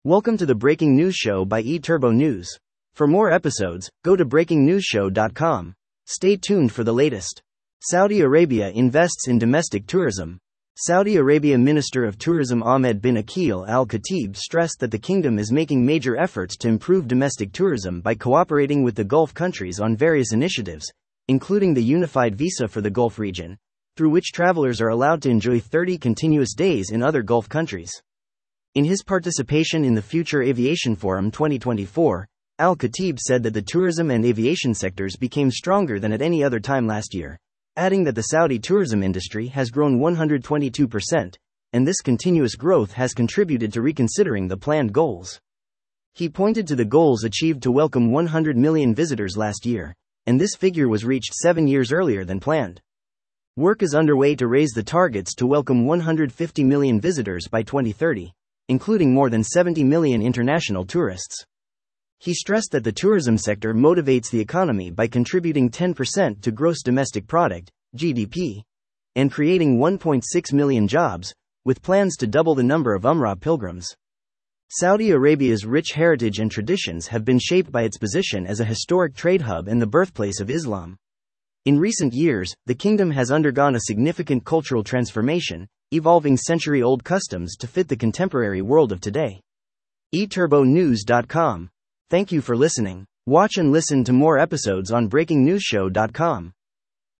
Welcome to the Breaking News Show by eTurbo News. For more episodes, go to breakingnewsshow.com. Stay tuned for the latest. Saudi Arabia invests in domestic tourism. Saudi Arabia Minister of Tourism Ahmed bin Akil Al-Khatib stressed that the kingdom is making major efforts to improve domestic tourism by cooperating with the Gulf countries on various initiatives, including the Unified Visa for the Gulf region, through which travelers are allowed to enjoy 30 continuous days in other Gulf countries. In his participation in the Future Aviation Forum 2024, Al-Khatib said that the tourism and aviation sectors became stronger than at any other time last year, adding that the Saudi tourism industry has grown 122%, and this continuous growth has contributed to reconsidering the planned goals. He pointed to the goals achieved to welcome 100 million visitors last year, and this figure was reached 7 years earlier than planned. Work is underway to raise the targets to welcome 150 million visitors by 2030. Including more than 70 million international tourists. He stressed that the tourism sector motivates the economy by contributing 10% to gross domestic product, GDP, and creating 1.6 million jobs, with plans to double the number of Umrah pilgrims. Saudi Arabia's rich heritage and traditions have been shaped by its position as a historic trade hub and the birthplace of Islam. In recent years, the kingdom has undergone a significant cultural transformation, evolving century-old customs to fit the contemporary world of today. eTurboNews.com. Thank you for listening. Watch and listen to more episodes on breakingnewsshow.com.